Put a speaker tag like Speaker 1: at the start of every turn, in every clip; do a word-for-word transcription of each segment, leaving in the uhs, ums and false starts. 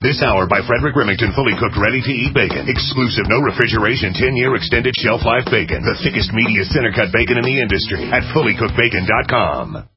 Speaker 1: This hour by Frederick Remington, fully cooked, ready-to-eat bacon. Exclusive, no refrigeration, ten-year extended shelf life bacon. The thickest, meatiest, center-cut bacon in the industry at fully cooked bacon dot com.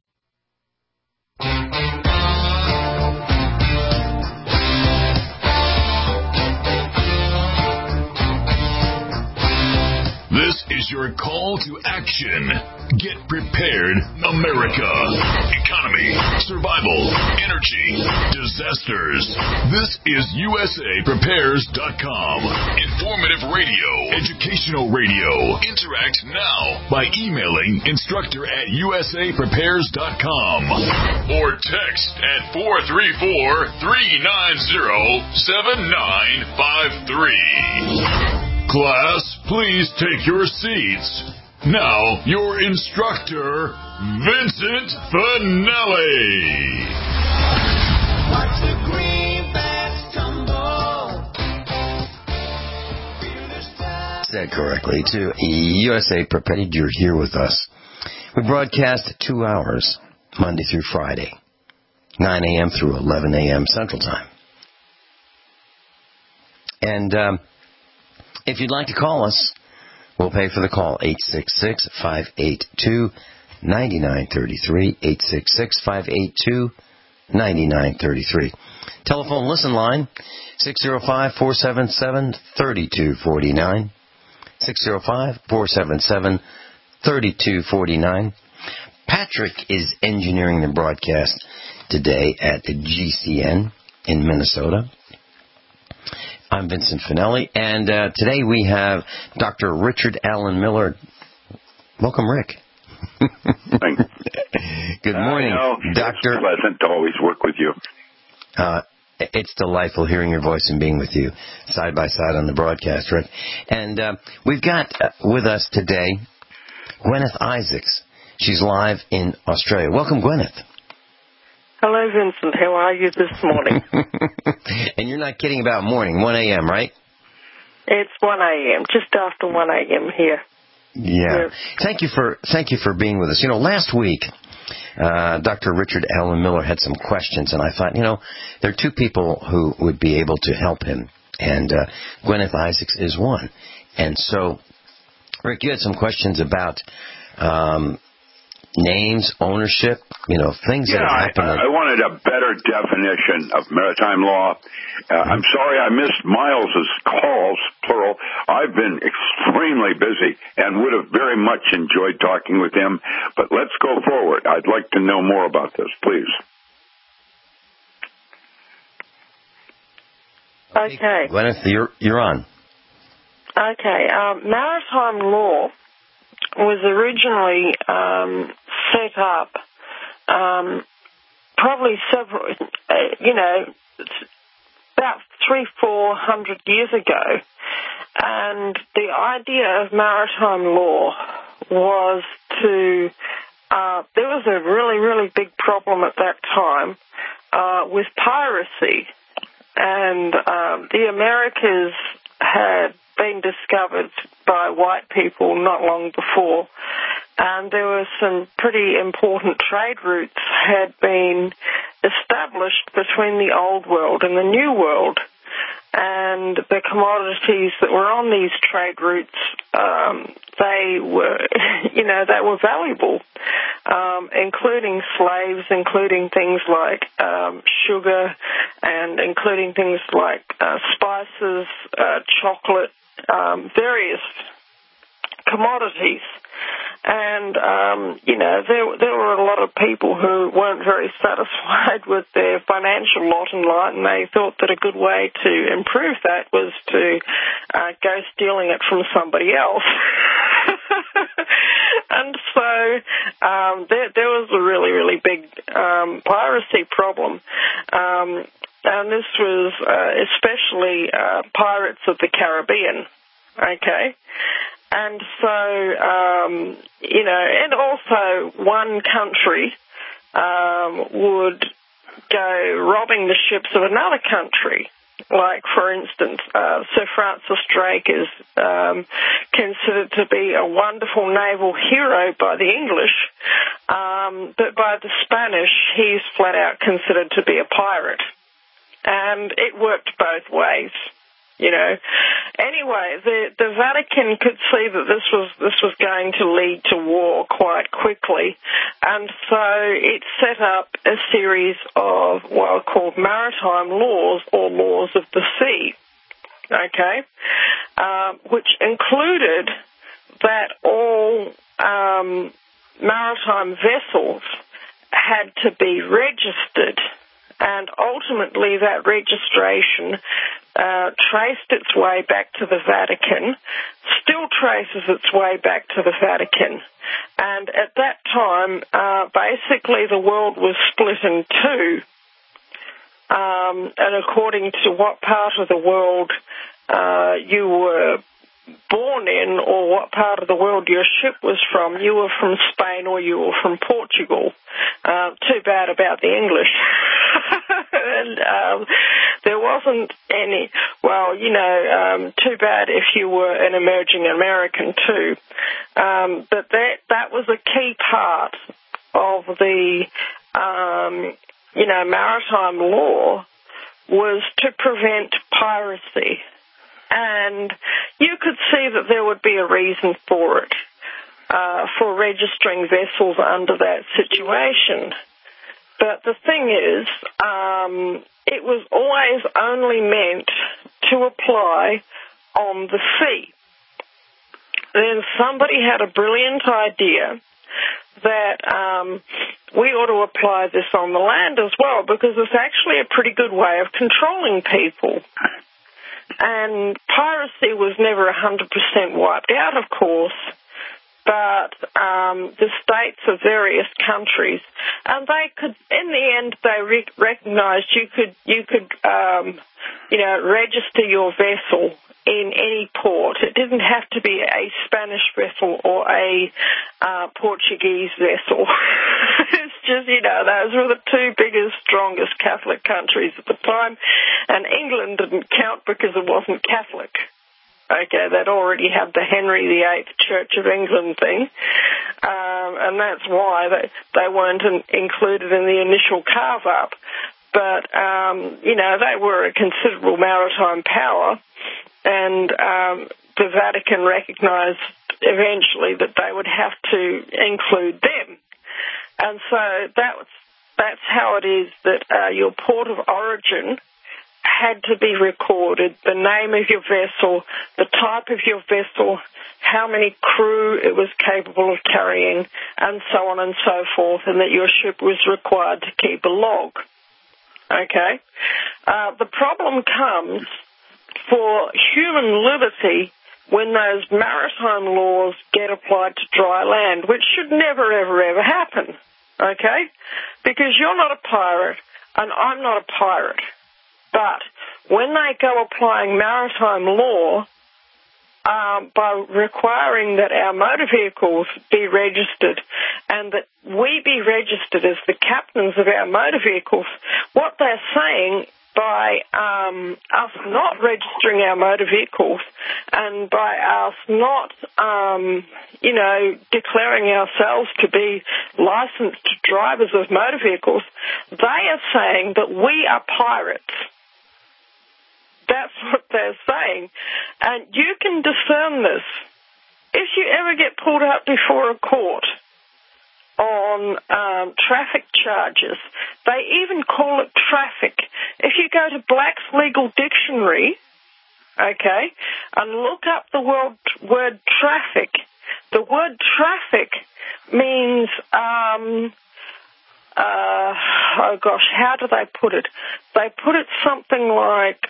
Speaker 2: This is your call to action. Get prepared, America. Economy, survival, energy, disasters. This is U S A Prepares dot com. Informative radio, educational radio. Interact now by emailing instructor at U S A Prepares dot com or text at four three four, three nine zero, seven nine five three. Class, please take your seats. Now, your instructor, Vincent Finelli.
Speaker 3: Watch the greenbacks tumble.
Speaker 4: Said correctly, to U S A Prepared, you're here with us. We broadcast two hours, Monday through Friday, nine a.m. through eleven a.m. Central Time. And, um, if you'd like to call us, we'll pay for the call, eight six six, five eight two, nine nine three three, eight six six, five eight two, nine nine three three. Telephone listen line, six zero five, four seven seven, three two four nine, six zero five, four seven seven, three two four nine. Patrick is engineering the broadcast today at G C N in Minnesota. I'm Vincent Finelli, and uh, today we have Doctor Richard Allen Miller. Welcome, Rick. Good morning,
Speaker 5: I know.
Speaker 4: Doctor.
Speaker 5: It's pleasant to always work with you.
Speaker 4: Uh, it's delightful hearing your voice and being with you side by side on the broadcast, Rick. And uh, we've got uh, with us today Gwyneth Isaacs. She's live in Australia. Welcome, Gwyneth.
Speaker 6: Hello, Vincent. How are you this morning?
Speaker 4: And you're not kidding about morning, one a.m., right?
Speaker 6: It's one a.m., just after one a.m. here.
Speaker 4: Yeah.
Speaker 6: Yes.
Speaker 4: Thank you for thank you for being with us. You know, last week, uh, Doctor Richard Allen Miller had some questions, and I thought, you know, there are two people who would be able to help him, and uh, Gwyneth Isaacs is one. And so, Rick, you had some questions about um, names, ownership, you know, things
Speaker 5: yeah,
Speaker 4: that have happened.
Speaker 5: I, I wanted a better definition of maritime law. Uh, mm-hmm. I'm sorry I missed Miles's calls, plural. I've been extremely busy and would have very much enjoyed talking with him. But let's go forward. I'd like to know more about this, please.
Speaker 6: Okay.
Speaker 4: Gwyneth, you're, you're on.
Speaker 6: Okay. Um, maritime law was originally um, set up um, probably several, uh, you know, about three, four hundred years ago. And the idea of maritime law was to, uh, there was a really, really big problem at that time uh, with piracy. And um, the Americas had been discovered by white people not long before, and there were some pretty important trade routes had been established between the old world and the new world, and the commodities that were on these trade routes, um, they were, you know, they were valuable, um, including slaves, including things like um, sugar, and including things like uh, spices, uh, chocolate, Um, various commodities. And, um, you know, there, there were a lot of people who weren't very satisfied with their financial lot in life, and they thought that a good way to improve that was to uh, go stealing it from somebody else. And so um, there, there was a really, really big um, piracy problem. Um And this was uh, especially uh, pirates of the Caribbean, okay? And so, um, you know, and also one country um, would go robbing the ships of another country. Like, for instance, uh, Sir Francis Drake is um, considered to be a wonderful naval hero by the English, um, but by the Spanish, he's flat out considered to be a pirate. and it worked both ways. You know, anyway, the the Vatican could see that this was this was going to lead to war quite quickly, and so it set up a series of what are called maritime laws or laws of the sea. Okay, um, which included that all um, maritime vessels had to be registered. And ultimately that registration uh, traced its way back to the Vatican, still traces its way back to the Vatican. And at that time, uh, basically the world was split in two. Um, and according to what part of the world uh, you were born in or what part of the world your ship was from, you were from Spain or you were from Portugal. Uh, too bad about the English. and um, there wasn't any, well, you know, um, too bad if you were an emerging American too. Um, but that, that was a key part of the, um, you know, maritime law was to prevent piracy. And you could see that there would be a reason for it, uh, for registering vessels under that situation. But the thing is, um, it was always only meant to apply on the sea. Then somebody had a brilliant idea that um, we ought to apply this on the land as well, because it's actually a pretty good way of controlling people. And piracy was never one hundred percent wiped out, of course, but um, the states of various countries, and they could, in the end, they re- recognized you could, you could, um, you know, register your vessel in any port. It didn't have to be a Spanish vessel or a uh, Portuguese vessel. It's just, you know, those were the two biggest, strongest Catholic countries at the time, and England didn't count because it wasn't Catholic. Okay, they'd already had the Henry the Eighth Church of England thing, um, and that's why they, they weren't in, included in the initial carve-up. But, um, you know, they were a considerable maritime power, and um, the Vatican recognized eventually that they would have to include them. And so that was, that's how it is that uh, your port of origin had to be recorded, the name of your vessel, the type of your vessel, how many crew it was capable of carrying, and so on and so forth, and that your ship was required to keep a log. Okay? Uh, the problem comes for human liberty when those maritime laws get applied to dry land, which should never, ever, ever happen. Okay? Because you're not a pirate, and I'm not a pirate. But when they go applying maritime law um, by requiring that our motor vehicles be registered and that we be registered as the captains of our motor vehicles, what they're saying by um, us not registering our motor vehicles and by us not, um, you know, declaring ourselves to be licensed drivers of motor vehicles, they are saying that we are pirates. That's what they're saying. And you can discern this. If you ever get pulled up before a court on um, traffic charges, they even call it traffic. If you go to Black's Legal Dictionary, okay, and look up the word, word traffic, the word traffic means, um, uh, oh gosh, how do they put it? They put it something like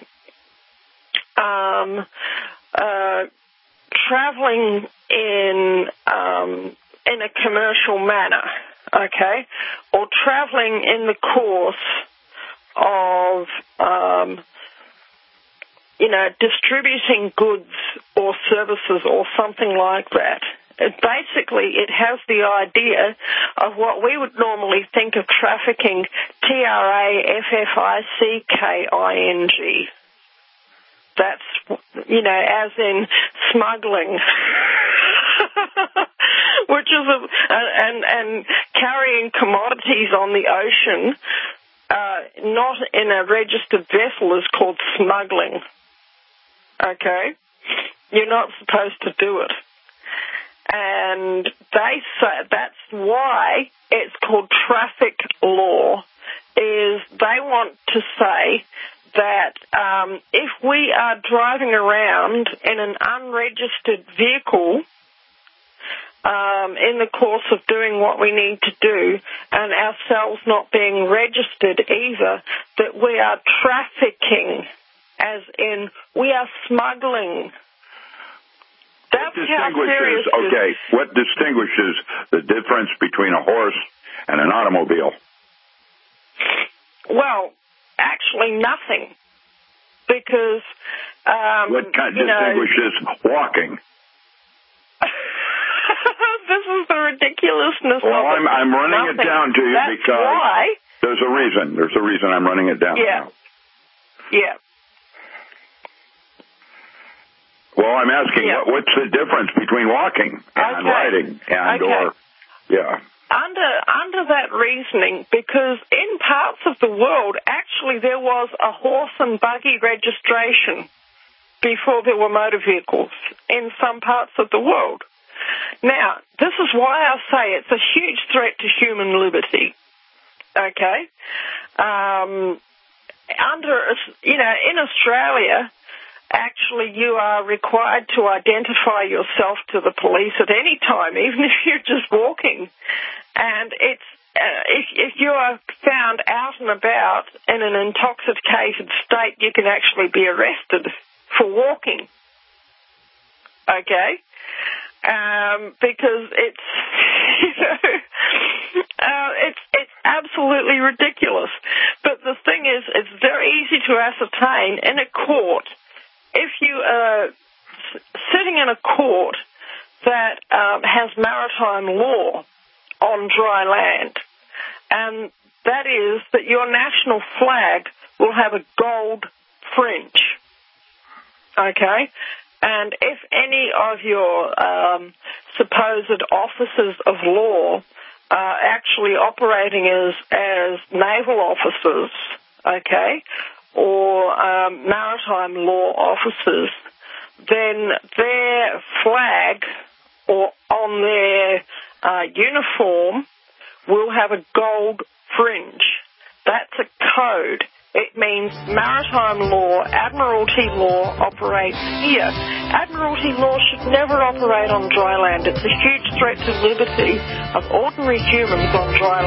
Speaker 6: Um, uh, traveling in um, in a commercial manner, okay, or traveling in the course of, um, you know, distributing goods or services or something like that. It basically, it has the idea of what we would normally think of trafficking, T R A F F I C K I N G. That's, you know, as in smuggling, which is, a, and, and carrying commodities on the ocean uh, not in a registered vessel is called smuggling. Okay? You're not supposed to do it. And they say that's why it's called traffic law, is they want to say that um, if we are driving around in an unregistered vehicle um, in the course of doing what we need to do, and ourselves not being registered either, that we are trafficking, as in we are smuggling. That's
Speaker 5: what
Speaker 6: how serious
Speaker 5: distinguishes, okay, what distinguishes the difference between a horse and an automobile?
Speaker 6: Well, actually nothing. Because, um,
Speaker 5: what kind
Speaker 6: you
Speaker 5: distinguishes
Speaker 6: know,
Speaker 5: walking?
Speaker 6: This is the ridiculousness
Speaker 5: well,
Speaker 6: of it.
Speaker 5: I'm, I'm running
Speaker 6: nothing.
Speaker 5: it down to you
Speaker 6: That's
Speaker 5: because
Speaker 6: why.
Speaker 5: there's a reason. There's a reason I'm running it down.
Speaker 6: Yeah.
Speaker 5: Now.
Speaker 6: Yeah.
Speaker 5: Well, I'm asking,
Speaker 6: yeah.
Speaker 5: what, what's the difference between walking and
Speaker 6: okay.
Speaker 5: riding and
Speaker 6: okay.
Speaker 5: or, yeah.
Speaker 6: Under under that reasoning, because in parts of the world, actually there was a horse and buggy registration before there were motor vehicles in some parts of the world. Now, this is why I say it's a huge threat to human liberty. Okay? Um, under, you know, in Australia, actually, you are required to identify yourself to the police at any time, even if you're just walking. And it's uh, if, if you are found out and about in an intoxicated state, you can actually be arrested for walking. Okay? Um, because it's, you know, uh, it's it's absolutely ridiculous. But the thing is, it's very easy to ascertain in a court. If you are sitting in a court that um, has maritime law on dry land, and that is that your national flag will have a gold fringe, okay? And if any of your um, supposed officers of law are actually operating as, as naval officers, okay, or um, maritime law officers, then their flag or on their uh, uniform will have a gold fringe. That's a code. It means maritime law, admiralty law operates here. Admiralty law should never operate on dry land. It's a huge threat to liberty of ordinary humans on dry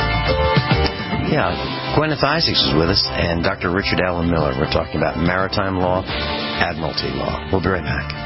Speaker 6: land.
Speaker 4: Yeah, Gwyneth Isaacs is with us, and Doctor Richard Allen Miller. We're talking about maritime law, admiralty law. We'll be right back.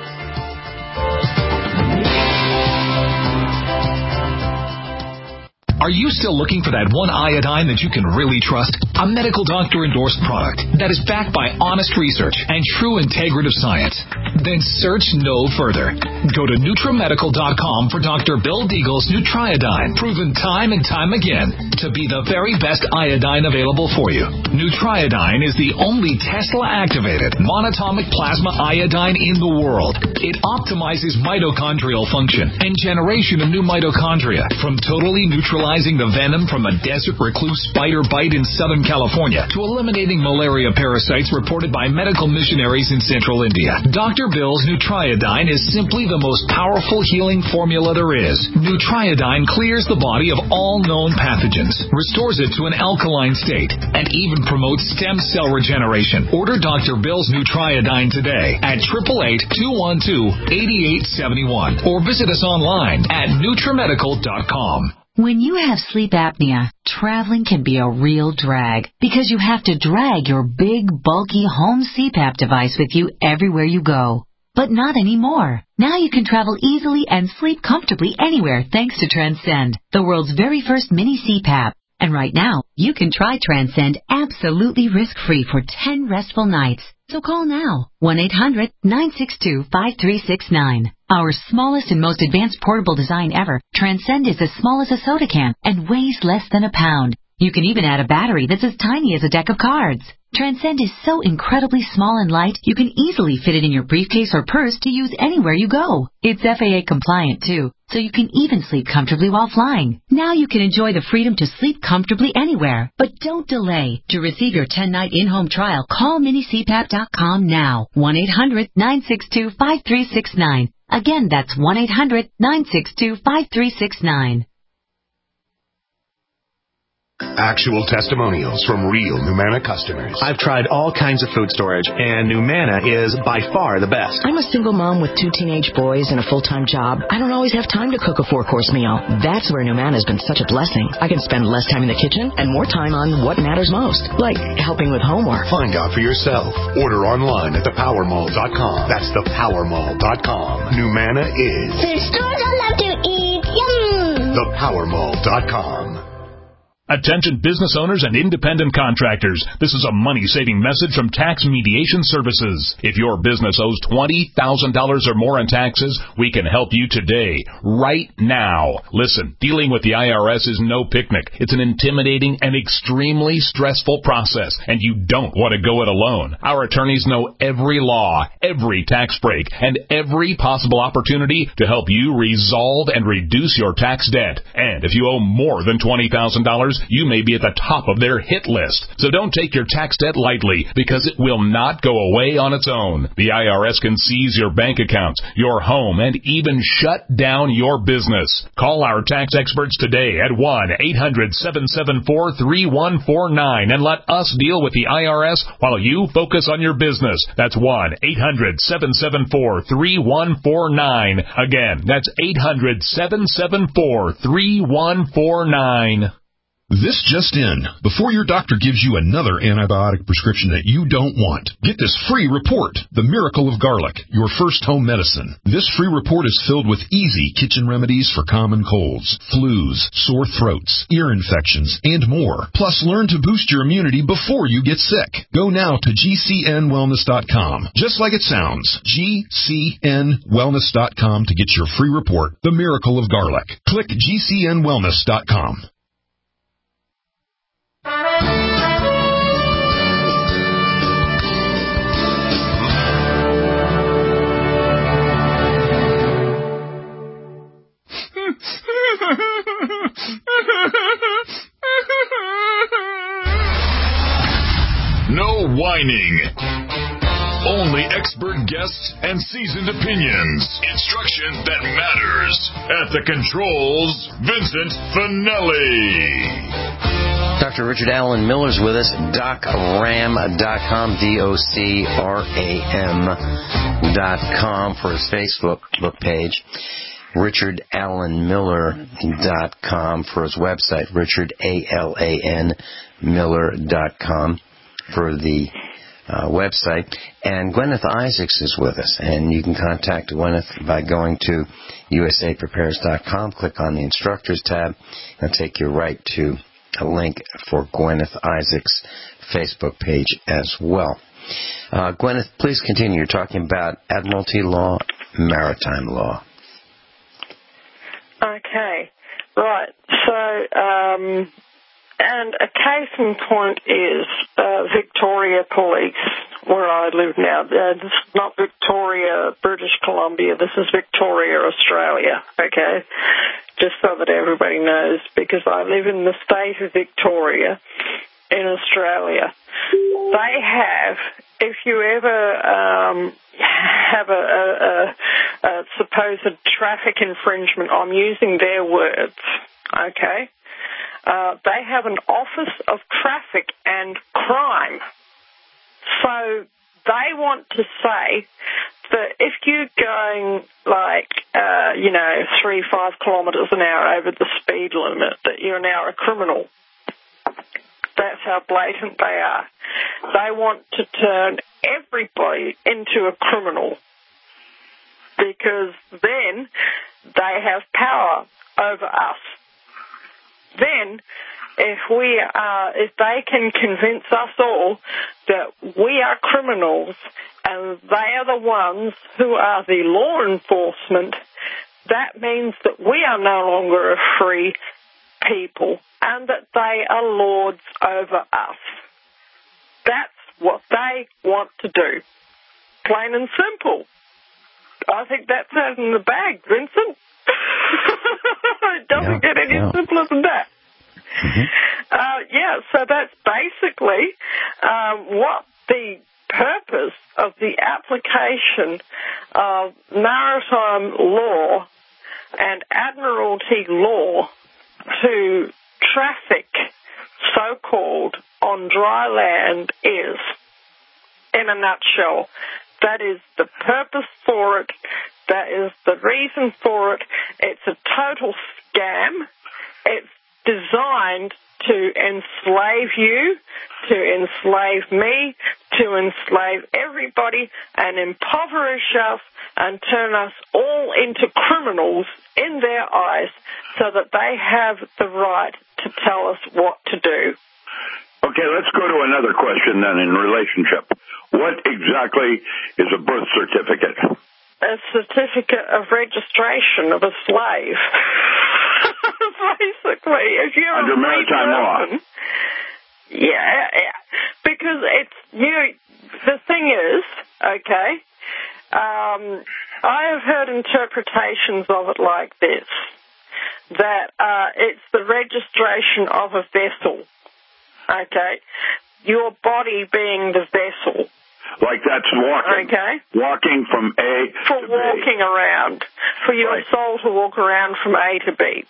Speaker 7: Are you still looking for that one iodine that you can really trust? A medical doctor-endorsed product that is backed by honest research and true integrative science? Then search no further. Go to NutriMedical dot com for Doctor Bill Deagle's Nutriodine, proven time and time again to be the very best iodine available for you. Nutriodine is the only Tesla-activated monatomic plasma iodine in the world. It optimizes mitochondrial function and generation of new mitochondria from totally neutralizing the venom from a desert recluse spider bite in Southern California to eliminating malaria parasites reported by medical missionaries in central India. Doctor Bill's Nutriodine is simply the most powerful healing formula there is. Nutriodine clears the body of all known pathogens, restores it to an alkaline state, and even promotes stem cell regeneration. Order Doctor Bill's Nutriodine today at eight eight eight, two one two, eight eight seven one or visit us online at NutriMedical dot com.
Speaker 8: When you have sleep apnea, traveling can be a real drag because you have to drag your big, bulky home C PAP device with you everywhere you go. But not anymore. Now you can travel easily and sleep comfortably anywhere thanks to Transcend, the world's very first mini C PAP. And right now, you can try Transcend absolutely risk-free for ten restful nights. So call now, one eight hundred, nine six two, five three six nine. Our smallest and most advanced portable design ever, Transcend is as small as a soda can and weighs less than a pound. You can even add a battery that's as tiny as a deck of cards. Transcend is so incredibly small and light, you can easily fit it in your briefcase or purse to use anywhere you go. It's F A A compliant, too, so you can even sleep comfortably while flying. Now you can enjoy the freedom to sleep comfortably anywhere. But don't delay. To receive your ten-night in-home trial, call mini C PAP dot com now. one eight hundred nine six two five three six nine. Again, that's one eight hundred nine six two five three six nine.
Speaker 1: Actual testimonials from real Numanna customers.
Speaker 9: I've tried all kinds of food storage, and Numanna is by far the best.
Speaker 10: I'm a single mom with two teenage boys and a full-time job. I don't always have time to cook a four-course meal. That's where Numanna has been such a blessing. I can spend less time in the kitchen and more time on what matters most, like helping with homework.
Speaker 1: Find out for yourself. Order online at the power mall dot com. That's the power mall dot com. Numanna is
Speaker 3: Food stores I love to eat. Yum!
Speaker 1: the power mall dot com.
Speaker 11: Attention business owners and independent contractors. This is a money-saving message from Tax Mediation Services. If your business owes twenty thousand dollars or more in taxes, we can help you today, right now. Listen, dealing with the I R S is no picnic. It's an intimidating and extremely stressful process, and you don't want to go it alone. Our attorneys know every law, every tax break, and every possible opportunity to help you resolve and reduce your tax debt. And if you owe more than twenty thousand dollars, you may be at the top of their hit list. So don't take your tax debt lightly, because it will not go away on its own. The I R S can seize your bank accounts, your home, and even shut down your business. Call our tax experts today at one eight hundred seven seven four three one four nine and let us deal with the I R S while you focus on your business. That's one eight hundred seven seven four three one four nine. Again, that's eight hundred seven seven four three one four nine.
Speaker 12: This just in. Before your doctor gives you another antibiotic prescription that you don't want, get this free report, The Miracle of Garlic, your first home medicine. This free report is filled with easy kitchen remedies for common colds, flus, sore throats, ear infections, and more. Plus, learn to boost your immunity before you get sick. Go now to G C N wellness dot com. Just like it sounds, G C N wellness dot com to get your free report, The Miracle of Garlic. Click G C N wellness dot com.
Speaker 2: No whining. Only expert guests and seasoned opinions. Instruction that matters. At the controls, Vincent Finelli.
Speaker 4: Doctor Richard Allen Miller's with us, doc ram dot com, D O C R A M dot com for his Facebook book page. Richard Allen Miller dot com for his website, Richard, A L A N, Miller dot com for the uh, website. And Gwyneth Isaacs is with us, and you can contact Gwyneth by going to U S A prepares dot com, click on the Instructors tab, and take you right to a link for Gwyneth Isaacs' Facebook page as well. Uh, Gwyneth, please continue. You're talking about admiralty law, maritime law.
Speaker 6: Okay, right. So, um, and a case in point is uh, Victoria Police, where I live now. Uh, this is not Victoria, British Columbia. This is Victoria, Australia. Okay, just so that everybody knows, because I live in the state of Victoria in Australia. They have, if you ever um, have a, a, a supposed traffic infringement, I'm using their words, okay, uh, they have an Office of Traffic and Crime. So they want to say that if you're going like, uh, you know, three, five kilometres an hour over the speed limit, that you're now a criminal. That's how blatant they are. They want to turn everybody into a criminal, because then they have power over us. Then, if we are, if they can convince us all that we are criminals and they are the ones who are the law enforcement, that means that we are no longer a free people and that they are lords over us. That's what they want to do. Plain and simple. I think that's out in the bag, Vincent. It doesn't yeah, get any yeah. simpler than that. Mm-hmm. Uh, yeah, so that's basically um, what the purpose of the application of maritime law and admiralty law to traffic, so-called, on dry land is, in a nutshell. That is the purpose for it. That is the reason for it. It's a total scam. It's designed to enslave you, to enslave me, to enslave everybody and impoverish us and turn us all into criminals in their eyes so that they have the right to tell us what to do.
Speaker 5: Okay, let's go to another question then in relationship. What exactly is a birth certificate?
Speaker 6: A certificate of registration of a slave. Basically, if you're
Speaker 5: under
Speaker 6: a
Speaker 5: maritime
Speaker 6: person,
Speaker 5: law.
Speaker 6: Yeah, yeah, because it's you. The thing is, okay, um, I have heard interpretations of it like this: that uh, it's the registration of a vessel. Okay, your body being the vessel.
Speaker 5: Like that's walking.
Speaker 6: Okay.
Speaker 5: Walking from A
Speaker 6: for
Speaker 5: to B.
Speaker 6: For walking around. For your
Speaker 5: right.
Speaker 6: soul to walk around from A to B.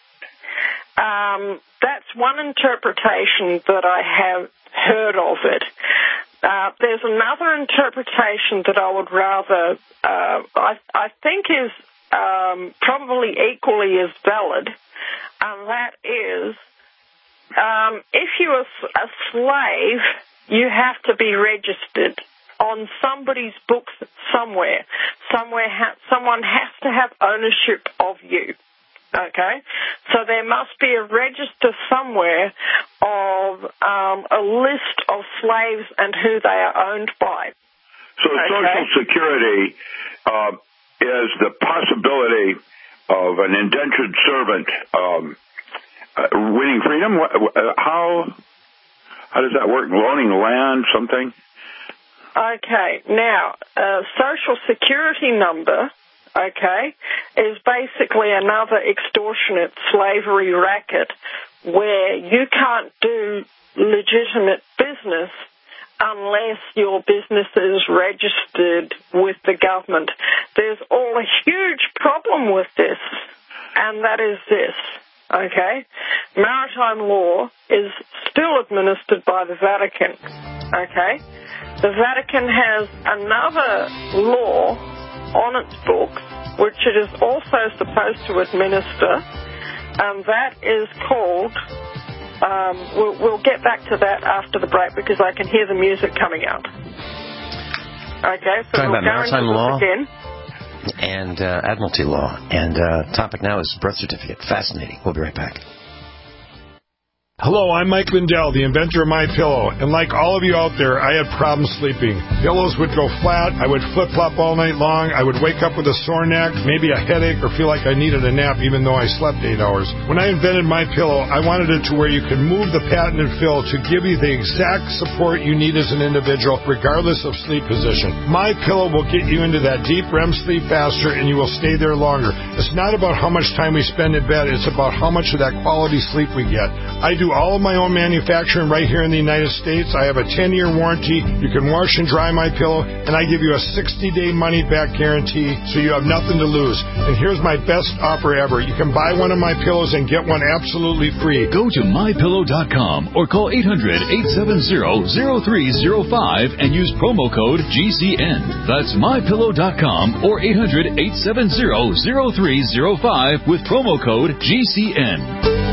Speaker 6: Um, that's one interpretation that I have heard of it. Uh, there's another interpretation that I would rather, uh, I, I think is um, probably equally as valid, and that is um, if you're a slave, you have to be registered on somebody's books somewhere. Somewhere, ha- someone has to have ownership of you. Okay? So there must be a register somewhere of um, a list of slaves and who they are owned by.
Speaker 5: So okay? Social Security uh, is the possibility of an indentured servant um, uh, winning freedom? How, how does that work? Loaning land, something?
Speaker 6: Okay, now, a Social Security number, okay, is basically another extortionate slavery racket where you can't do legitimate business unless your business is registered with the government. There's all a huge problem with this, and that is this, okay? Maritime law is still administered by the Vatican, okay? The Vatican has another law on its books, which it is also supposed to administer, and that is called, um, we'll, we'll get back to that after the break because I can hear the music coming out. Okay, so
Speaker 4: Talking
Speaker 6: we'll
Speaker 4: about maritime law
Speaker 6: again.
Speaker 4: and uh, admiralty law, and uh, topic now is birth certificate. Fascinating. We'll be right back.
Speaker 13: Hello, I'm Mike Lindell, the inventor of MyPillow, and like all of you out there, I had problems sleeping. Pillows would go flat, I would flip-flop all night long, I would wake up with a sore neck, maybe a headache, or feel like I needed a nap even though I slept eight hours. When I invented MyPillow, I wanted it to where you could move the patented fill to give you the exact support you need as an individual, regardless of sleep position. MyPillow will get you into that deep R E M sleep faster, and you will stay there longer. It's not about how much time we spend in bed, it's about how much of that quality sleep we get. I do all of my own manufacturing right here in the United States. I have a ten-year warranty. You can wash and dry my pillow, and I give you a sixty-day money-back guarantee, so you have nothing to lose. And here's my best offer ever. You can buy one of my pillows and get one absolutely free.
Speaker 14: Go to my pillow dot com or call eight hundred, eight seven zero, zero three zero five and use promo code G C N. That's my pillow dot com or eight hundred, eight seven zero, zero three zero five with promo code G C N.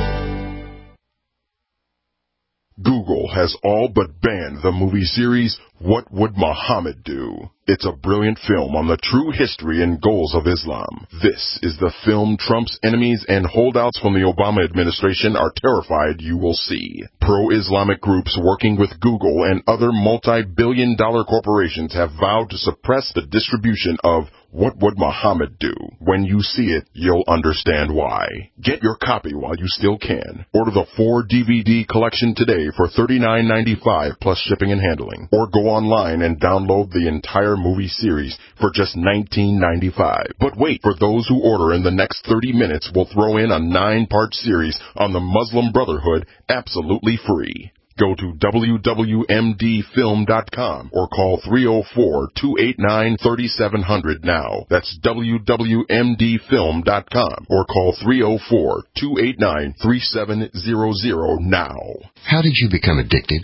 Speaker 15: Google has all but banned the movie series What Would Muhammad Do? It's a brilliant film on the true history and goals of Islam. This is the film Trump's enemies and holdouts from the Obama administration are terrified you will see. Pro-Islamic groups working with Google and other multi-billion dollar corporations have vowed to suppress the distribution of What Would Muhammad Do? When you see it, you'll understand why. Get your copy while you still can. Order the four D V D collection today for thirty-nine ninety-five plus shipping and handling. Or go online and download the entire movie series for just nineteen ninety-five. But wait, for those who order in the next thirty minutes, we'll throw in a nine-part series on the Muslim Brotherhood absolutely free. Go to W W M D film dot com or call three oh four, two eight nine, three seven zero zero now. That's W W M D film dot com or call three oh four, two eight nine, three seven zero zero now.
Speaker 16: How did you become addicted?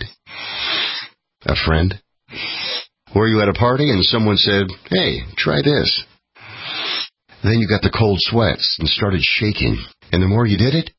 Speaker 16: A friend? Were you at a party and someone said, hey, try this? Then you got the cold sweats and started shaking. And the more you did it,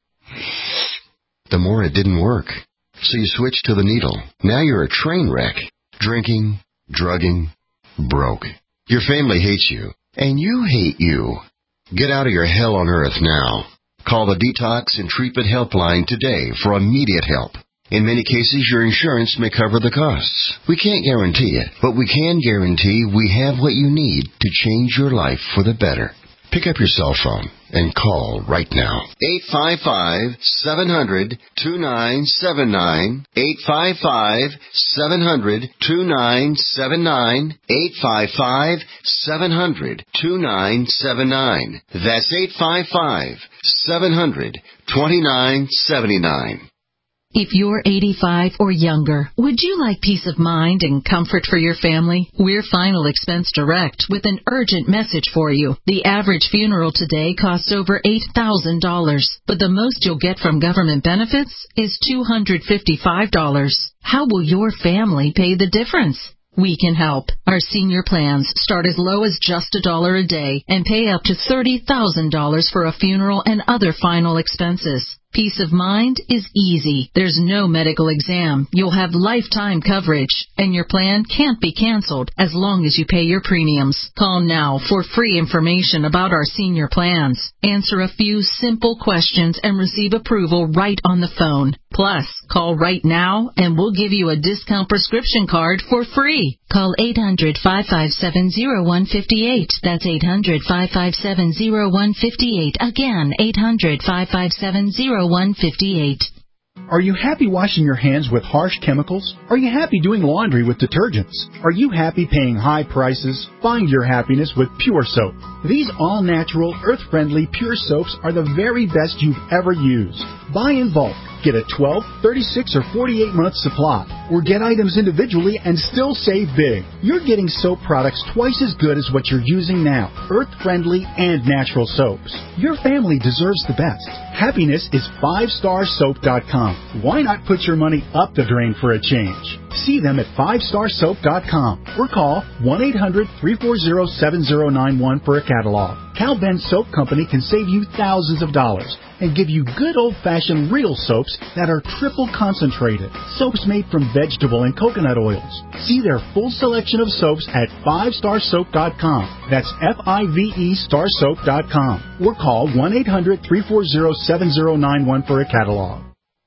Speaker 16: the more it didn't work. So you switched to the needle. Now you're a train wreck. Drinking, drugging, broke. Your family hates you, and you hate you. Get out of your hell on earth now. Call the Detox and Treatment Helpline today for immediate help. In many cases, your insurance may cover the costs. We can't guarantee it, but we can guarantee we have what you need to change your life for the better. Pick up your cell phone and call right now. eight five five, seven hundred, two nine seven nine. eight five five, seven hundred, two nine seven nine. eight five five, seven hundred, two nine seven nine. That's eight five five, seven hundred, two nine seven nine.
Speaker 8: If you're eighty-five or younger, would you like peace of mind and comfort for your family? We're Final Expense Direct with an urgent message for you. The average funeral today costs over eight thousand dollars, but the most you'll get from government benefits is two hundred fifty-five dollars. How will your family pay the difference? We can help. Our senior plans start as low as just a dollar a day and pay up to thirty thousand dollars for a funeral and other final expenses. Peace of mind is easy. There's no medical exam. You'll have lifetime coverage, and your plan can't be canceled as long as you pay your premiums. Call now for free information about our senior plans. Answer a few simple questions and receive approval right on the phone. Plus, call right now and we'll give you a discount prescription card for free. Call eight hundred, five five seven, oh one five eight. That's eight hundred, five five seven, oh one five eight. Again, eight hundred, five five seven, oh one five eight.
Speaker 17: Are you happy washing your hands with harsh chemicals? Are you happy doing laundry with detergents? Are you happy paying high prices? Find your happiness with Pure Soap. These all-natural, earth-friendly Pure Soaps are the very best you've ever used. Buy in bulk. Get a twelve, thirty-six, or forty-eight month supply. Or get items individually and still save big. You're getting soap products twice as good as what you're using now. Earth-friendly and natural soaps. Your family deserves the best. Happiness is five star soap dot com. Why not put your money up the drain for a change? See them at five star soap dot com or call one eight hundred, three four zero, seven zero nine one for a catalog. Cal Ben Soap Company can save you thousands of dollars and give you good old-fashioned real soaps that are triple concentrated. Soaps made from vegetable and coconut oils. See their full selection of soaps at five star soap dot com. That's F I V E star soap dot com. Or call one eight hundred, three four zero, seven zero nine one for a catalog.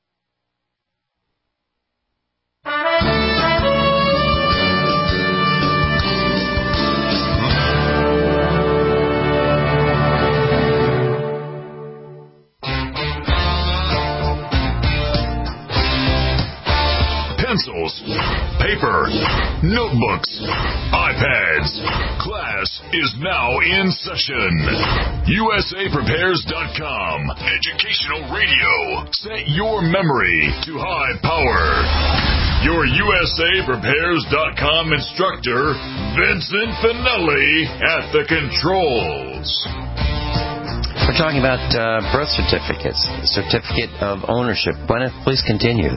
Speaker 2: Pencils, paper, notebooks, iPads. Class is now in session. U S A Prepares dot com. Educational radio. Set your memory to high power. Your U S A Prepares dot com instructor, Vincent Finelli, at the controls.
Speaker 4: We're talking about uh, birth certificates, certificate of ownership. Gwyneth, please continue.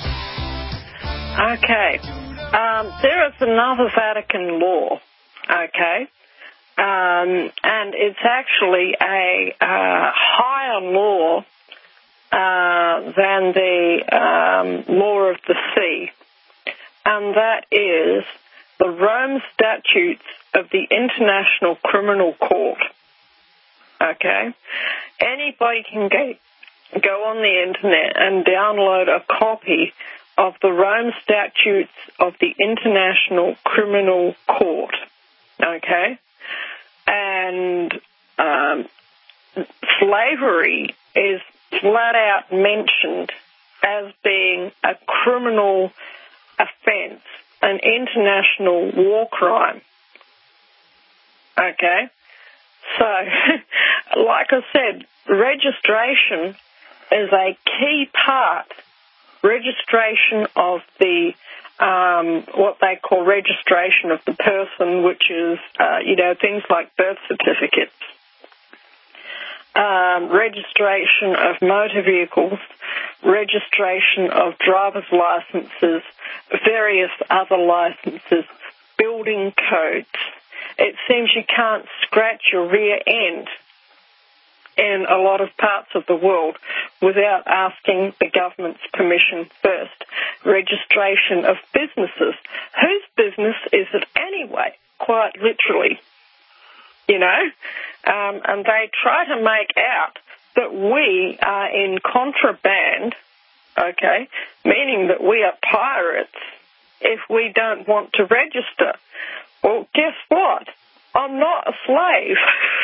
Speaker 6: Okay. Um, there is another Vatican law, okay, um, and it's actually a uh, higher law uh, than the um, law of the sea, and that is the Rome Statutes of the International Criminal Court, okay? Anybody can go, go on the internet and download a copy of the Rome Statutes of the International Criminal Court, okay? And um, slavery is flat out mentioned as being a criminal offense, an international war crime, Okay? So, like I said, registration is a key part, registration of the, um, what they call registration of the person, which is, uh, you know, things like birth certificates, um, registration of motor vehicles, registration of driver's licenses, various other licenses, building codes. It seems you can't scratch your rear end in a lot of parts of the world without asking the government's permission first. Registration of businesses. Whose business is it anyway, quite literally? You know? Um, and they try to make out that we are in contraband, okay, meaning that we are pirates if we don't want to register. Well, guess what? I'm not a slave.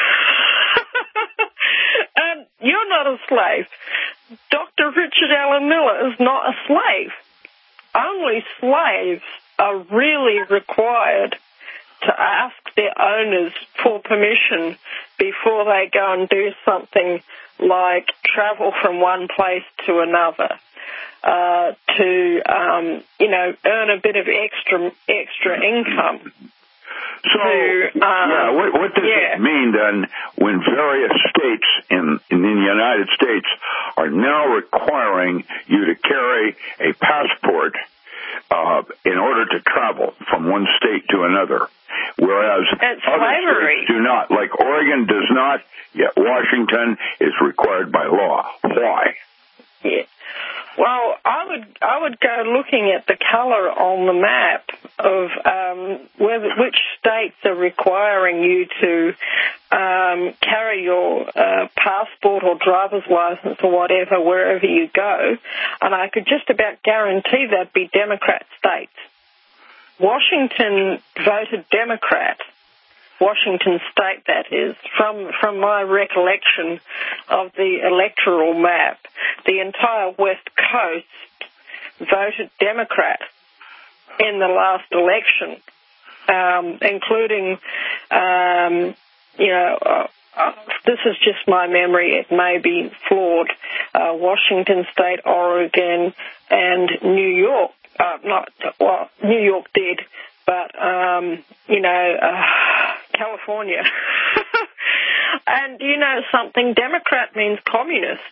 Speaker 6: And you're not a slave. Doctor Richard Allen Miller is not a slave. Only slaves are really required to ask their owners for permission before they go and do something like travel from one place to another, uh, to, um, you know, earn a bit of extra extra income.
Speaker 5: So,
Speaker 6: to, um,
Speaker 5: yeah, what, what does
Speaker 6: yeah.
Speaker 5: it mean then when various states in, in the United States are now requiring you to carry a passport uh, in order to travel from one state to another, whereas
Speaker 6: it's
Speaker 5: other
Speaker 6: slavery.
Speaker 5: states do not? Like Oregon does not, yet Washington is required by law. Why?
Speaker 6: Yeah. Well, I would I would go looking at the colour on the map of um, whether, which states are requiring you to um, carry your uh, passport or driver's licence or whatever wherever you go, and I could just about guarantee that'd be Democrat states. Washington voted Democrat. Washington State, that is, from from my recollection of the electoral map, the entire West Coast voted Democrat in the last election, um, including, um, you know, uh, uh, this is just my memory, it may be flawed, uh, Washington State, Oregon, and New York. Uh, not, well, New York did, but, um, you know, uh, California. And you know something, Democrat means communist.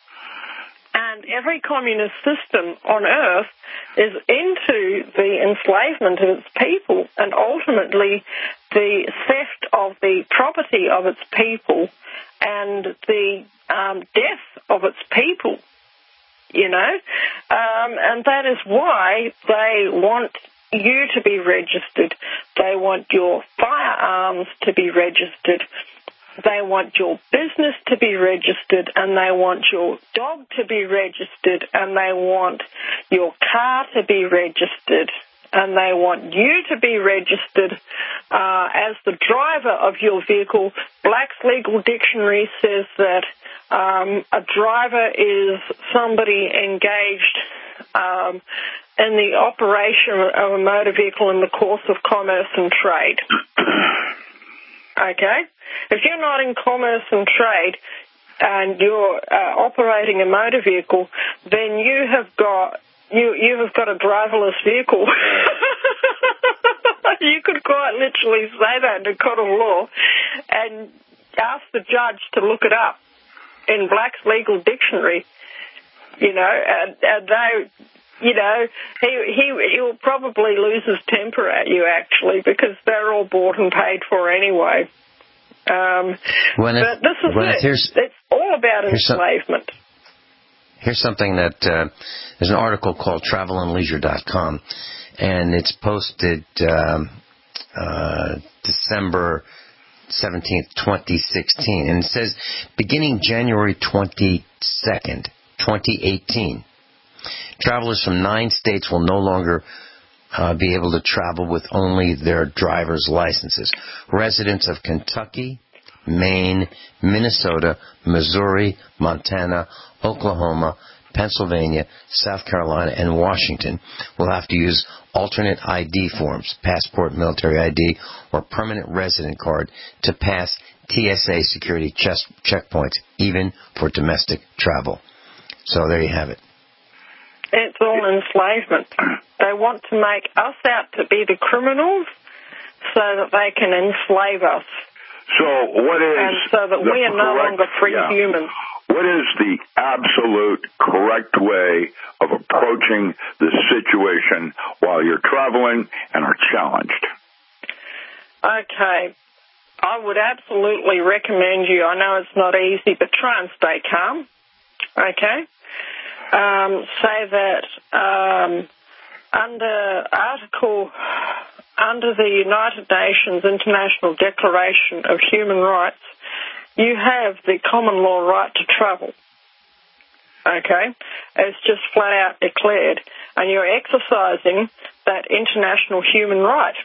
Speaker 6: And every communist system on earth is into the enslavement of its people and ultimately the theft of the property of its people and the um, death of its people, you know. Um, and that is why they want you to be registered. They want your firearms to be registered. They want your business to be registered, and they want your dog to be registered, and they want your car to be registered, and they want you to be registered uh, as the driver of your vehicle. Black's Legal Dictionary says that um, a driver is somebody engaged um, in the operation of a motor vehicle in the course of commerce and trade. Okay? If you're not in commerce and trade and you're uh, operating a motor vehicle, then you have got you you have got a driverless vehicle. You could quite literally say that in a court of law and ask the judge to look it up in Black's Legal Dictionary. You know, and, and they. You know, he he he will probably lose his temper at you, actually, because they're all bought and paid for anyway. Um,
Speaker 4: when
Speaker 6: but
Speaker 4: it,
Speaker 6: this is
Speaker 4: when
Speaker 6: it.
Speaker 4: Here's,
Speaker 6: it's all about
Speaker 4: here's
Speaker 6: enslavement.
Speaker 4: Some, here's something that uh, there's an article called travel and leisure dot com, and it's posted um, uh, December seventeenth, twenty sixteen, and it says, beginning January twenty-second, twenty eighteen, travelers from nine states will no longer uh, be able to travel with only their driver's licenses. Residents of Kentucky, Maine, Minnesota, Missouri, Montana, Oklahoma, Pennsylvania, South Carolina, and Washington will have to use alternate I D forms, passport, military I D, or permanent resident card to pass T S A security checkpoints, even for domestic travel. So there you have it.
Speaker 6: It's all enslavement. They want to make us out to be the criminals so that they can enslave us.
Speaker 5: So what is
Speaker 6: and so that we are no
Speaker 5: correct,
Speaker 6: longer free
Speaker 5: yeah.
Speaker 6: humans.
Speaker 5: What is the absolute correct way of approaching this situation while you're traveling and are challenged?
Speaker 6: Okay. I would absolutely recommend you, I know it's not easy, but try and stay calm. Okay? Um, say that um, under Article, under the United Nations International Declaration of Human Rights, you have the common law right to travel. Okay? It's just flat out declared. And you're exercising that international human right.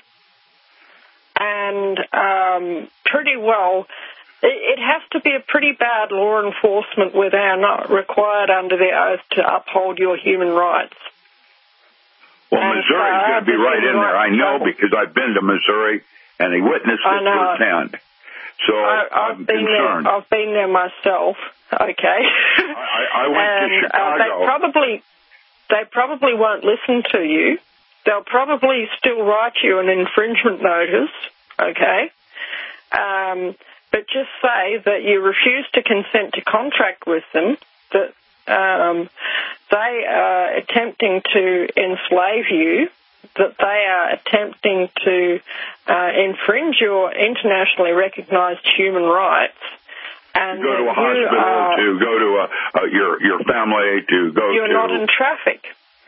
Speaker 6: And um, pretty well, it has to be a pretty bad law enforcement where they are not required under the oath to uphold your human rights.
Speaker 5: Well, and Missouri's going to be right in there. I know because I've been to Missouri and I witnessed it firsthand. So
Speaker 6: I, I've
Speaker 5: I'm
Speaker 6: been
Speaker 5: concerned.
Speaker 6: there. I've been there myself. Okay.
Speaker 5: I, I went
Speaker 6: and,
Speaker 5: to Chicago.
Speaker 6: Uh, they probably, they probably won't listen to you. They'll probably still write you an infringement notice. Okay. Um, but just say that you refuse to consent to contract with them, that um, they are attempting to enslave you, that they are attempting to uh, infringe your internationally recognized human rights. And
Speaker 5: go to a
Speaker 6: you
Speaker 5: hospital,
Speaker 6: are,
Speaker 5: to go to a, a, your, your family, to go
Speaker 6: you're
Speaker 5: to...
Speaker 6: You're not in traffic.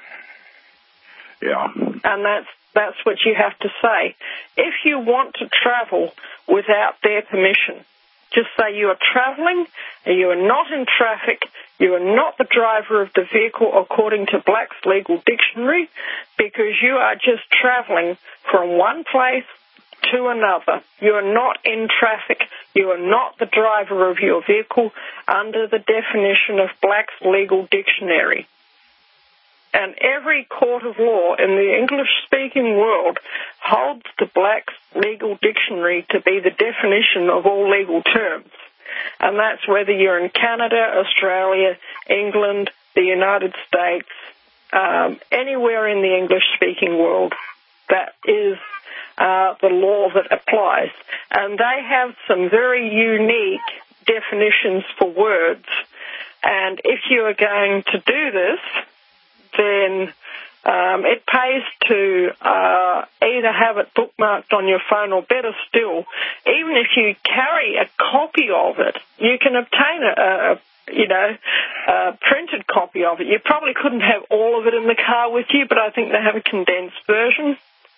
Speaker 5: Yeah.
Speaker 6: And that's That's what you have to say. If you want to travel without their permission, just say you are traveling, you are not in traffic, you are not the driver of the vehicle according to Black's Legal Dictionary, because you are just traveling from one place to another. You are not in traffic. You are not the driver of your vehicle under the definition of Black's Legal Dictionary. And every court of law in the English-speaking world holds the Black's Legal Dictionary to be the definition of all legal terms. And that's whether you're in Canada, Australia, England, the United States, um, anywhere in the English-speaking world, that is uh, the law that applies. And they have some very unique definitions for words. And if you are going to do this, then um, it pays to uh, either have it bookmarked on your phone or, better still, even if you carry a copy of it, you can obtain a, a you know, a printed copy of it. You probably couldn't have all of it in the car with you, but I think they have a condensed version.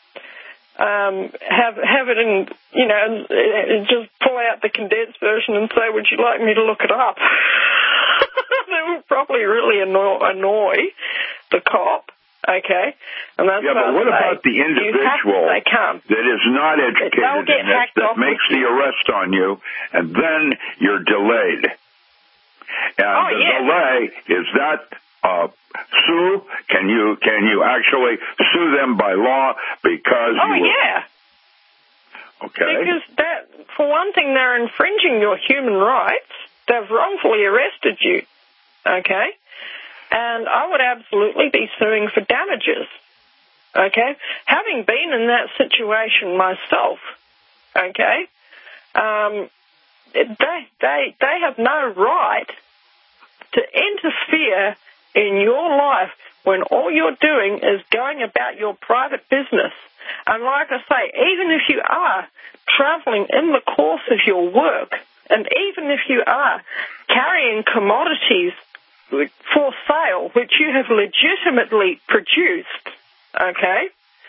Speaker 6: Um, have have it in, you know, just pull out the condensed version and say, would you like me to look it up? That would probably really annoy, annoy the cop, okay? And that's
Speaker 5: yeah, but what
Speaker 6: say,
Speaker 5: about the individual
Speaker 6: they can't.
Speaker 5: that is not educated in this, that makes the arrest on you, and then you're delayed? And
Speaker 6: oh,
Speaker 5: the
Speaker 6: yeah.
Speaker 5: delay, is that uh, sue? Can you can you actually sue them by law because
Speaker 6: Oh,
Speaker 5: you were...
Speaker 6: yeah.
Speaker 5: Okay.
Speaker 6: Because, that, for one thing, they're infringing your human rights. They've wrongfully arrested you, okay? And I would absolutely be suing for damages, okay? Having been in that situation myself, okay, um, they, they, they have no right to interfere in your life when all you're doing is going about your private business. And like I say, even if you are traveling in the course of your work, and even if you are carrying commodities for sale, which you have legitimately produced, okay,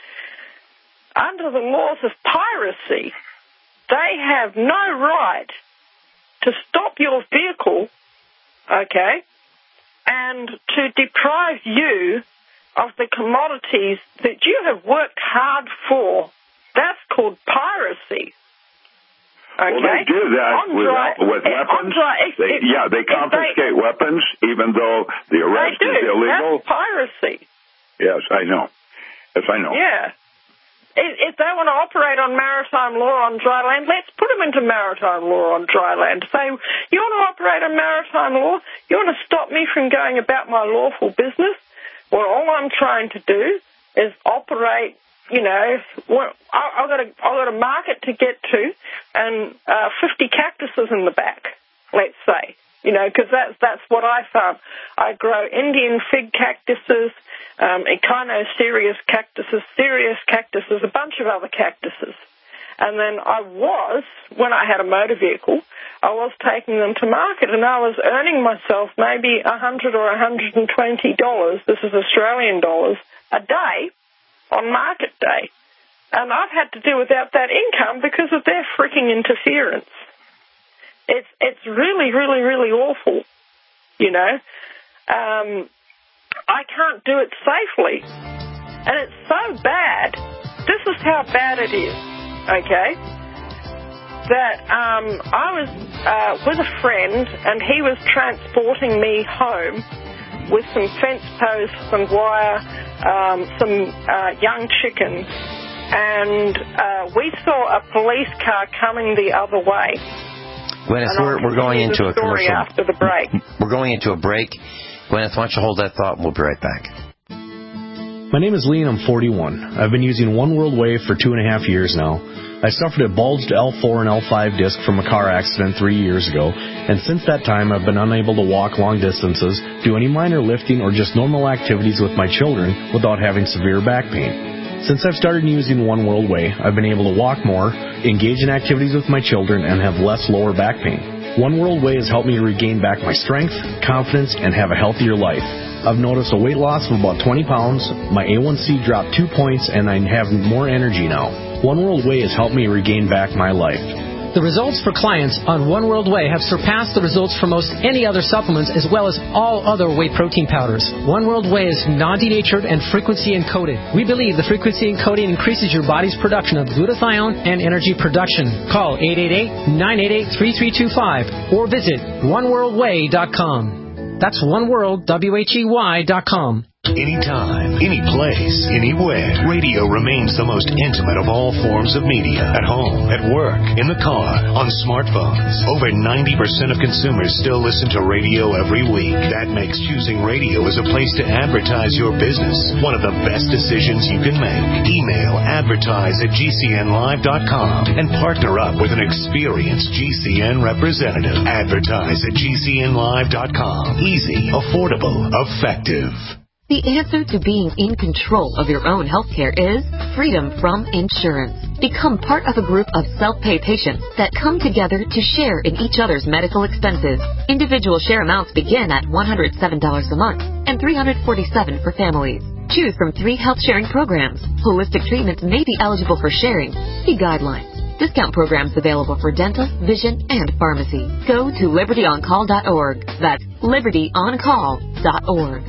Speaker 6: under the laws of piracy, they have no right to stop your vehicle, okay, and to deprive you of the commodities that you have worked hard for. That's called piracy. Okay.
Speaker 5: Well, they do that
Speaker 6: on
Speaker 5: with,
Speaker 6: dry,
Speaker 5: with weapons.
Speaker 6: Dry, if,
Speaker 5: they,
Speaker 6: if,
Speaker 5: yeah, they confiscate
Speaker 6: they,
Speaker 5: weapons, even though the arrest
Speaker 6: they do.
Speaker 5: is illegal.
Speaker 6: That's piracy.
Speaker 5: Yes, I know. Yes, I know.
Speaker 6: Yeah. If, if they want to operate on maritime law on dry land, let's put them into maritime law on dry land. Say, you want to operate on maritime law? You want to stop me from going about my lawful business? Well, all I'm trying to do is operate. You know, well, I've got a I've got a market to get to, and uh, fifty cactuses in the back. Let's say, you know, because that's that's what I farm. I grow Indian fig cactuses, um, Echinocereus cactuses, Cereus cactuses, a bunch of other cactuses, and then I was when I had a motor vehicle, I was taking them to market, and I was earning myself maybe a hundred or a hundred and twenty dollars. This is Australian dollars a day. On market day. And I've had to do without that income because of their freaking interference. It's it's really, really, really awful, you know. Um, I can't do it safely. And it's so bad. This is how bad it is, okay, that um, I was uh, with a friend and he was transporting me home with some fence posts, some wire, um, some uh, young chickens, and uh, we saw a police car coming the other way.
Speaker 4: Gwyneth, we're, we're going into a commercial.
Speaker 6: After the break.
Speaker 4: We're going into a break. Gwyneth, why don't you hold that thought and we'll be right back.
Speaker 9: My name is Lee and I'm forty-one. I've been using One World Wave for two and a half years now. I suffered a bulged L four and L five disc from a car accident three years ago, and since that time I've been unable to walk long distances, do any minor lifting, or just normal activities with my children without having severe back pain. Since I've started using One World Way, I've been able to walk more, engage in activities with my children, and have less lower back pain. One World Way has helped me regain back my strength, confidence, and have a healthier life. I've noticed a weight loss of about twenty pounds, my A one C dropped two points, and I have more energy now. One World Way has helped me regain back my life.
Speaker 18: The results for clients on One World Way have surpassed the results for most any other supplements, as well as all other whey protein powders. One World Way is non-denatured and frequency encoded. We believe the frequency encoding increases your body's production of glutathione and energy production. Call eight eight eight, nine eight eight, three three two five or visit one world way dot com. That's one world, W H E Y dot com.
Speaker 1: Anytime, any place, anywhere, radio remains the most intimate of all forms of media. At home, at work, in the car, on smartphones. Over ninety percent of consumers still listen to radio every week. That makes choosing radio as a place to advertise your business one of the best decisions you can make. Email advertise at G C N live dot com and partner up with an experienced G C N representative. Advertise at G C N live dot com. Easy, affordable, effective.
Speaker 19: The answer to being in control of your own health care is freedom from insurance. Become part of a group of self-pay patients that come together to share in each other's medical expenses. Individual share amounts begin at one hundred seven dollars a month and three hundred forty-seven dollars for families. Choose from three health sharing programs. Holistic treatments may be eligible for sharing. See guidelines. Discount programs available for dental, vision, and pharmacy. Go to liberty on call dot org. That's liberty on call dot org.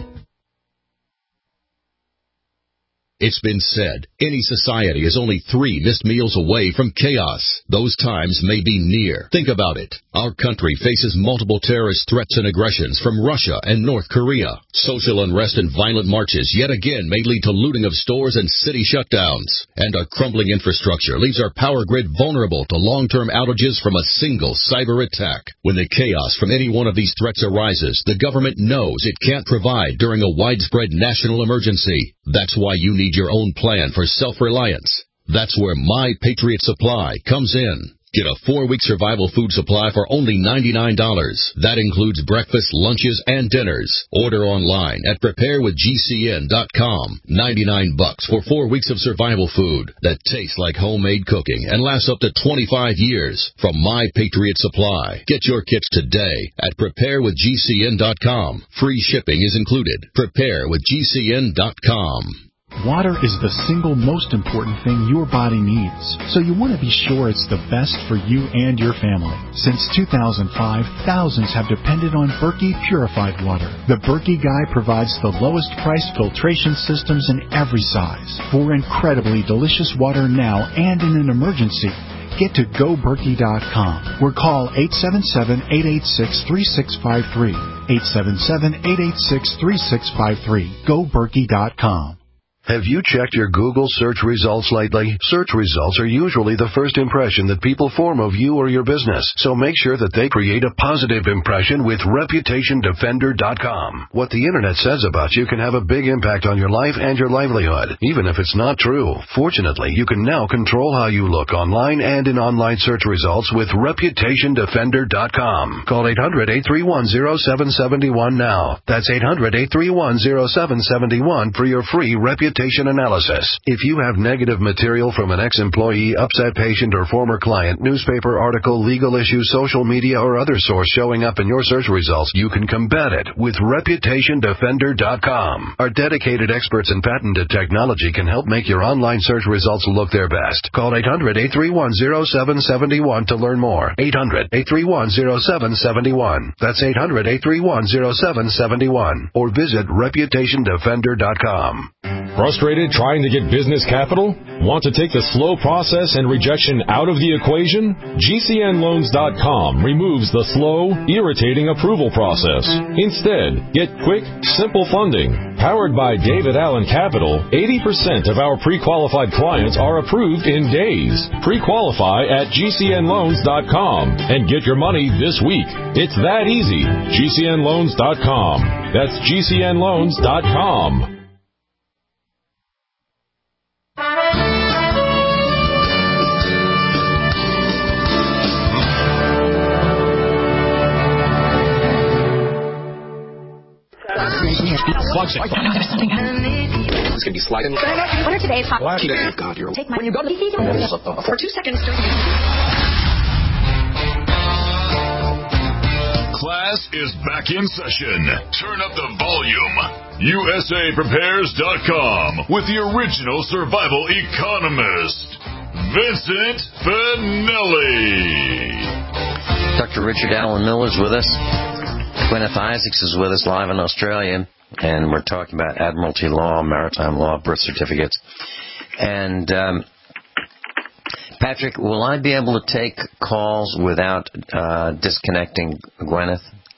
Speaker 20: It's been said, any society is only three missed meals away from chaos. Those times may be near. Think about it. Our country faces multiple terrorist threats and aggressions from Russia and North Korea. Social unrest and violent marches yet again may lead to looting of stores and city shutdowns. And our crumbling infrastructure leaves our power grid vulnerable to long-term outages from a single cyber attack. When the chaos from any one of these threats arises, the government knows it can't provide during a widespread national emergency. That's why you need your own plan for self-reliance. That's where My Patriot Supply comes in. Get a four-week survival food supply for only ninety-nine dollars. That includes breakfast, lunches, and dinners. Order online at prepare with G C N dot com. ninety-nine bucks for four weeks of survival food that tastes like homemade cooking and lasts up to twenty-five years from My Patriot Supply. Get your kits today at prepare with G C N dot com. Free shipping is included. prepare with G C N dot com.
Speaker 17: Water is the single most important thing your body needs, so you want to be sure it's the best for you and your family. Since two thousand five, thousands have depended on Berkey purified water. The Berkey Guy provides the lowest price filtration systems in every size for incredibly delicious water now and in an emergency. get to go berkey dot com or call eight seven seven, eight eight six, three six five three. eight seven seven, eight eight six, three six five three. go berkey dot com.
Speaker 21: Have you checked your Google search results lately? Search results are usually the first impression that people form of you or your business, so make sure that they create a positive impression with reputation defender dot com. What the Internet says about you can have a big impact on your life and your livelihood, even if it's not true. Fortunately, you can now control how you look online and in online search results with reputation defender dot com. Call eight hundred, eight three one, zero seven seven one now. That's eight hundred, eight three one, zero seven seven one for your free reputation analysis. If you have negative material from an ex-employee, upset patient, or former client, newspaper article, legal issue, social media, or other source showing up in your search results, you can combat it with reputation defender dot com. Our dedicated experts in patented technology can help make your online search results look their best. Call eight hundred, eight three one, zero seven seven one to learn more. eight hundred, eight three one, zero seven seven one. That's eight hundred, eight three one, zero seven seven one. Or visit reputation defender dot com.
Speaker 22: Frustrated trying to get business capital? Want to take the slow process and rejection out of the equation? G C N loans dot com removes the slow, irritating approval process. Instead, get quick, simple funding. Powered by David Allen Capital, eighty percent of our pre-qualified clients are approved in days. Pre-qualify at G C N loans dot com and get your money this week. It's that easy. G C N loans dot com. That's G C N loans dot com.
Speaker 23: This could be sliding. What are today's hot? Oh, God, you're take my when you go to the for two seconds.
Speaker 2: Class is back in session. Turn up the volume. U S A prepares dot com with the original survival economist, Vincent Finelli.
Speaker 4: Doctor Richard Allen Miller is with us. Gwyneth Isaacs is with us live in Australia, and we're talking about admiralty law, maritime law, birth certificates. And, um, Patrick, will I be able to take calls without uh, disconnecting Gwyneth?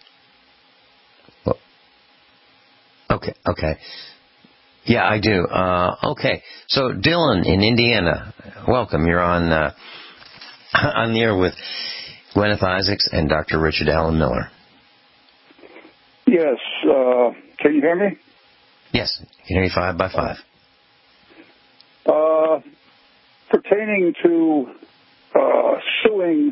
Speaker 4: Okay, okay. Yeah, I do. Uh, okay, so Dylan in Indiana, welcome. You're on, uh, on the air with Gwyneth Isaacs and Doctor Richard Allen Miller.
Speaker 24: Yes. Uh, can you hear me?
Speaker 4: Yes. Can you hear me five by five?
Speaker 24: Uh, pertaining to uh, suing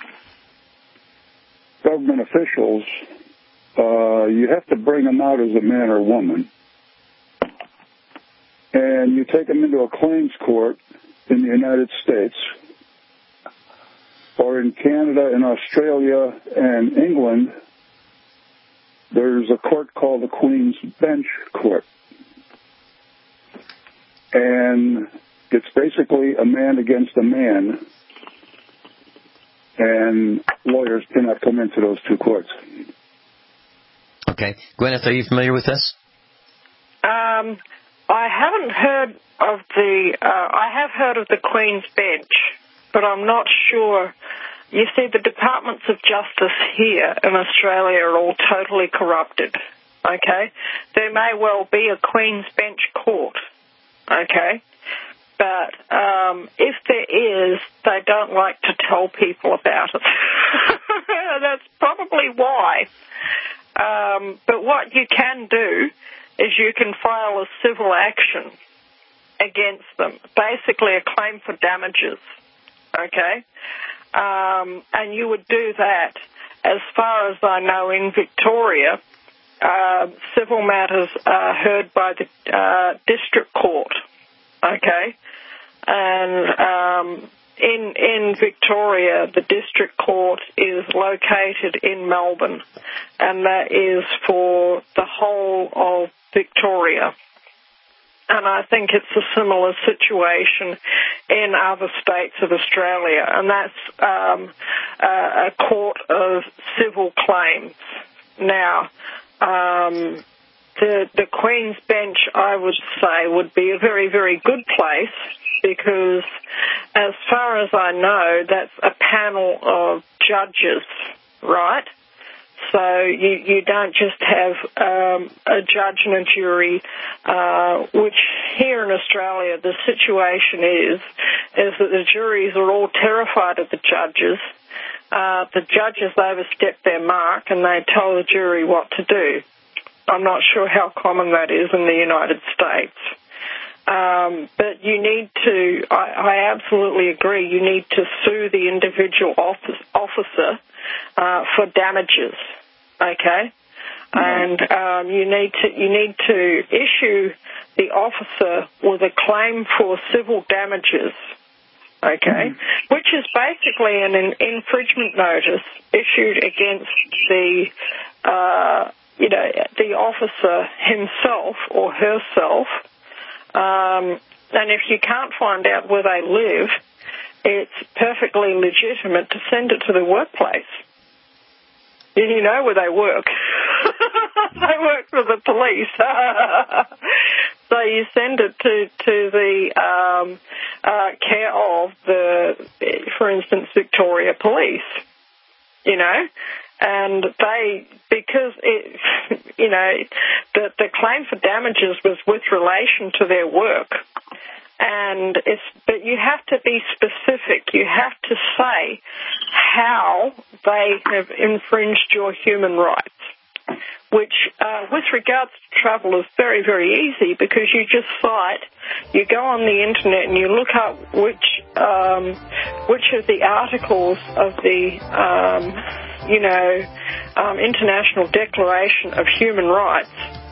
Speaker 24: government officials, uh, you have to bring them out as a man or woman. And you take them into a claims court in the United States or in Canada and Australia and England. There's a court called the Queen's Bench Court. And it's basically a man against a man. And lawyers cannot come into those two courts.
Speaker 4: Okay. Gwyneth, are you familiar with this?
Speaker 6: Um, I haven't heard of the, uh, I have heard of the Queen's Bench, but I'm not sure. You see, the departments of justice here in Australia are all totally corrupted, okay? There may well be a Queen's Bench court, okay? But um, if there is, they don't like to tell people about it. That's probably why. Um, but what you can do is you can file a civil action against them, basically a claim for damages, okay? Um, and you would do that, as far as I know, in Victoria. Uh, civil matters are heard by the uh, district court, okay? And um, in in Victoria, the district court is located in Melbourne, and that is for the whole of Victoria. And I think it's a similar situation in other states of Australia, and that's um, a, a court of civil claims. Now, um, the the Queen's Bench, I would say, would be a very, very good place because, as far as I know, that's a panel of judges, right? So you, you don't just have um, a judge and a jury, uh, which here in Australia the situation is, is that the juries are all terrified of the judges. Uh, the judges overstep their mark and they tell the jury what to do. I'm not sure how common that is in the United States. Um, but you need to, I, I absolutely agree, you need to sue the individual office, officer uh, for damages, okay? Mm-hmm. And um, you need to you need to issue the officer with a claim for civil damages, okay, mm-hmm. which is basically an, an infringement notice issued against the, uh, you know, the officer himself or herself. Um, and if you can't find out where they live, it's perfectly legitimate to send it to the workplace. You know where they work. They work for the police. So you send it to, to the um, uh, care of the, for instance, Victoria Police, you know. And they, because it, you know, the, the claim for damages was with relation to their work. And it's, but you have to be specific. You have to say how they have infringed your human rights, which, uh, with regards to travel, is very, very easy because you just cite, you go on the internet and you look up which, um, which of the articles of the, um, you know, um, International Declaration of Human Rights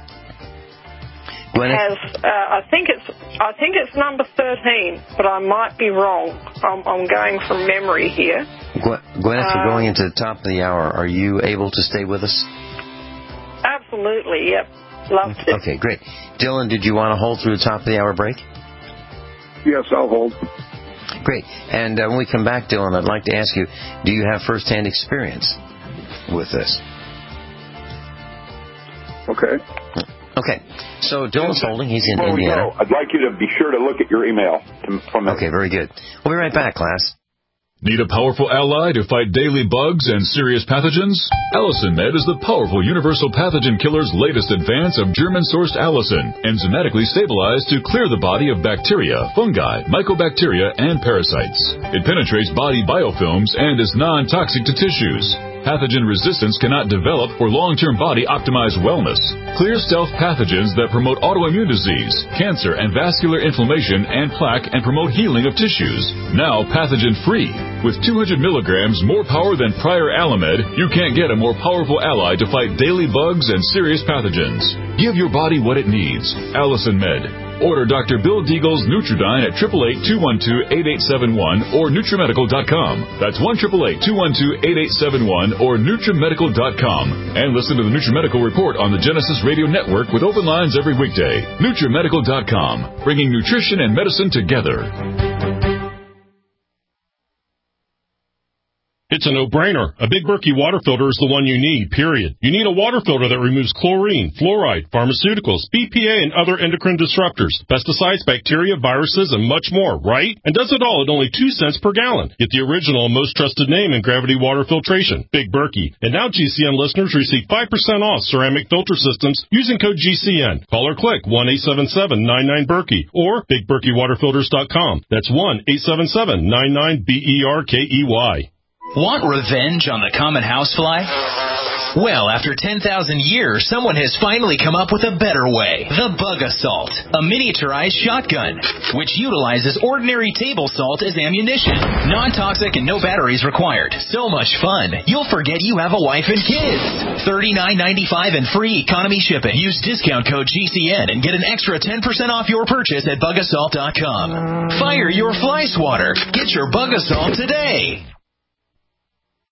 Speaker 6: has, uh, I think it's, I think it's number thirteen, but I might be wrong. I'm, I'm going from memory here.
Speaker 4: Gwyneth, we're going into the top of the hour. Are you able to stay with us?
Speaker 6: Absolutely, yep. Love to.
Speaker 4: Okay, great. Dylan, did you want to hold through the top of the hour break?
Speaker 24: Yes, I'll hold.
Speaker 4: Great. And uh, when we come back, Dylan, I'd like to ask you, do you have first-hand experience with this?
Speaker 24: Okay.
Speaker 4: Okay. So Dylan's holding. He's in
Speaker 5: Before
Speaker 4: Indiana.
Speaker 5: We go, I'd like you to be sure to look at your email. From
Speaker 4: okay, very good. We'll be right back, class.
Speaker 14: Need a powerful ally to fight daily bugs and serious pathogens? Allicin Med is the powerful universal pathogen killer's latest advance of German-sourced allicin, enzymatically stabilized to clear the body of bacteria, fungi, mycobacteria, and parasites. It penetrates body biofilms and is non-toxic to tissues. Pathogen resistance cannot develop for long-term body-optimized wellness. Clear stealth pathogens that promote autoimmune disease, cancer, and vascular inflammation and plaque and promote healing of tissues. Now pathogen-free. With two hundred milligrams more power than prior Alamed, you can't get a more powerful ally to fight daily bugs and serious pathogens. Give your body what it needs. Allicin Med. Order Doctor Bill Deagle's Nutridyne at eight eight eight, two one two, eight eight seven one or Nutrimedical dot com. That's one eight eight eight, two one two, eight eight seven one or Nutrimedical dot com. And listen to the Nutrimedical Report on the Genesis Radio Network with open lines every weekday. Nutrimedical dot com, bringing nutrition and medicine together.
Speaker 22: It's a no-brainer. A Big Berkey water filter is the one you need, period. You need a water filter that removes chlorine, fluoride, pharmaceuticals, B P A, and other endocrine disruptors, pesticides, bacteria, viruses, and much more, right? And does it all at only two cents per gallon. Get the original and most trusted name in gravity water filtration, Big Berkey. And now G C N listeners receive five percent off ceramic filter systems using code G C N. Call or click one eight seven seven, nine nine, Berkey or Big Berkey Water Filters dot com. That's one eight seven seven, nine nine, B E R K E Y.
Speaker 3: Want revenge on the common housefly? Well, after ten thousand years, someone has finally come up with a better way. The Bug Assault, a miniaturized shotgun, which utilizes ordinary table salt as ammunition. Non-toxic and no batteries required. So much fun, you'll forget you have a wife and kids. thirty-nine ninety-five and free economy shipping. Use discount code G C N and get an extra ten percent off your purchase at Bug Assault dot com. Fire your fly swatter. Get your Bug Assault today.